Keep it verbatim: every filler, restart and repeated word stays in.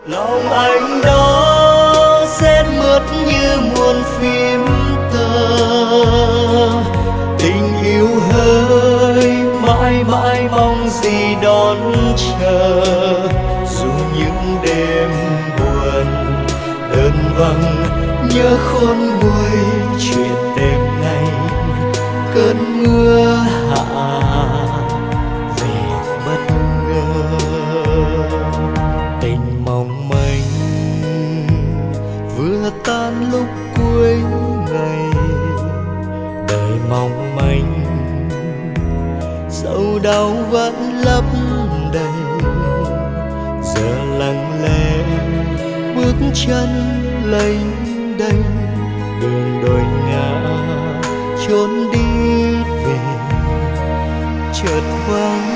Lòng anh đó rét mướt như muôn phím tơ, tình yêu hơi mãi mãi mong gì đón chờ. Dù những đêm buồn đơn vắng nhớ khôn nguôi chuyện đêm nay, cơn mưa hạ về bất ngờ. Tình mong manh vừa tan lúc cuối ngày, đời mong manh sầu đau vẫn lấp đầy. Giờ lặng lẽ bước chân lênh đênh đường đồi ngả trốn đi về, chợt vắng